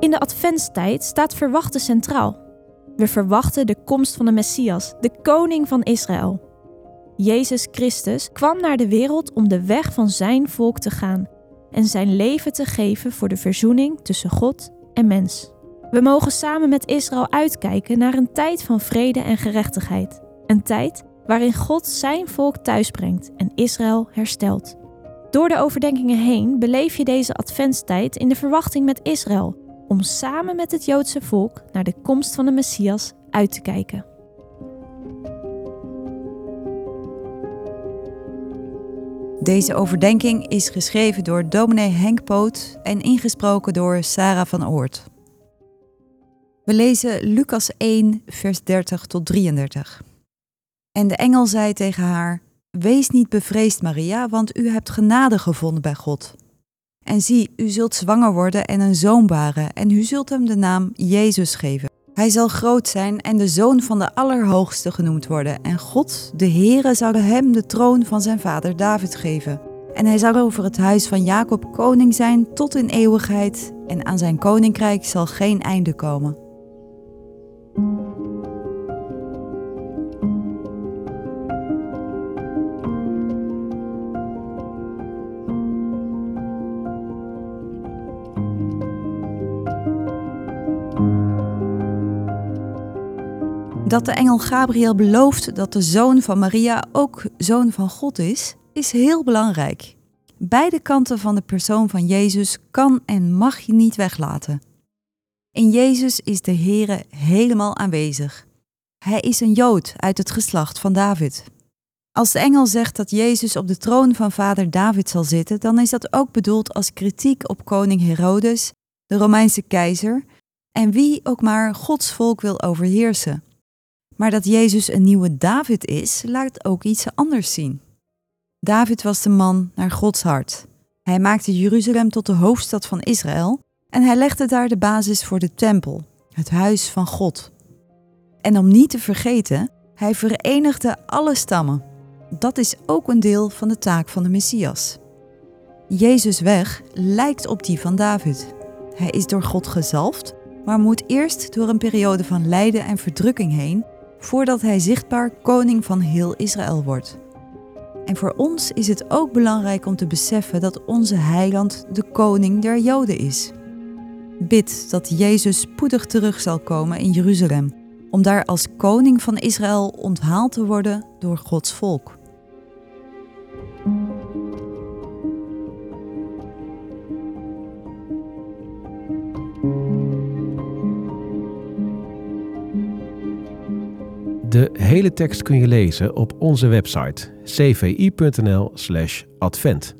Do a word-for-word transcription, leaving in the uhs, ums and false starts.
In de adventstijd staat verwachten centraal. We verwachten de komst van de Messias, de koning van Israël. Jezus Christus kwam naar de wereld om de weg van zijn volk te gaan en zijn leven te geven voor de verzoening tussen God en mens. We mogen samen met Israël uitkijken naar een tijd van vrede en gerechtigheid. Een tijd waarin God zijn volk thuisbrengt en Israël herstelt. Door de overdenkingen heen beleef je deze adventstijd in de verwachting met Israël, om samen met het Joodse volk naar de komst van de Messias uit te kijken. Deze overdenking is geschreven door dominee Henk Poot en ingesproken door Sarah van Oort. We lezen Lucas één, vers dertig tot drieëndertig. En de engel zei tegen haar: Wees niet bevreesd, Maria, want u hebt genade gevonden bij God. En zie, u zult zwanger worden en een zoon baren, en u zult hem de naam Jezus geven. Hij zal groot zijn en de zoon van de Allerhoogste genoemd worden. En God, de Heere, zal hem de troon van zijn vader David geven. En hij zal over het huis van Jacob koning zijn tot in eeuwigheid. En aan zijn koninkrijk zal geen einde komen. Dat de engel Gabriel belooft dat de zoon van Maria ook zoon van God is, is heel belangrijk. Beide kanten van de persoon van Jezus kan en mag je niet weglaten. In Jezus is de Heere helemaal aanwezig. Hij is een Jood uit het geslacht van David. Als de engel zegt dat Jezus op de troon van vader David zal zitten, dan is dat ook bedoeld als kritiek op koning Herodes, de Romeinse keizer, en wie ook maar Gods volk wil overheersen. Maar dat Jezus een nieuwe David is, laat ook iets anders zien. David was de man naar Gods hart. Hij maakte Jeruzalem tot de hoofdstad van Israël en hij legde daar de basis voor de tempel, het huis van God. En om niet te vergeten, hij verenigde alle stammen. Dat is ook een deel van de taak van de Messias. Jezus' weg lijkt op die van David. Hij is door God gezalfd, maar moet eerst door een periode van lijden en verdrukking heen, voordat hij zichtbaar koning van heel Israël wordt. En voor ons is het ook belangrijk om te beseffen dat onze heiland de koning der Joden is. Bid dat Jezus spoedig terug zal komen in Jeruzalem, om daar als koning van Israël onthaald te worden door Gods volk. De hele tekst kun je lezen op onze website c v i punt n l slash advent.